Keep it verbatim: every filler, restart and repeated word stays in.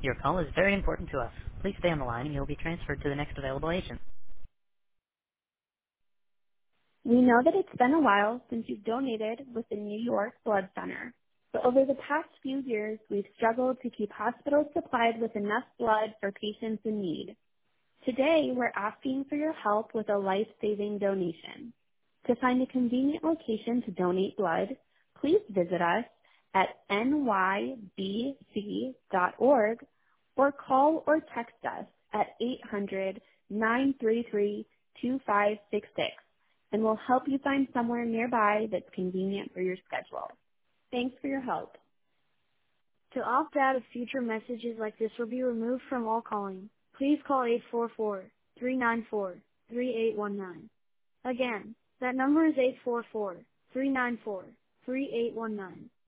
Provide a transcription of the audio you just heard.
Your call is very important to us. Please stay on the line and you'll be transferred to the next available agent. We know that it's been a while since you've donated with the New York Blood Center, but over the past few years, we've struggled to keep hospitals supplied with enough blood for patients in need. Today, we're asking for your help with a life-saving donation. To find a convenient location to donate blood, please visit us at n y b c dot org or call or text us at eight hundred, nine three three, two five six six, and we'll help you find somewhere nearby that's convenient for your schedule. Thanks for your help. To opt out of future messages like this or be removed from all calling, please call eight four four, three nine four, three eight one nine. Again, that number is eight four four, three nine four, three eight one nine.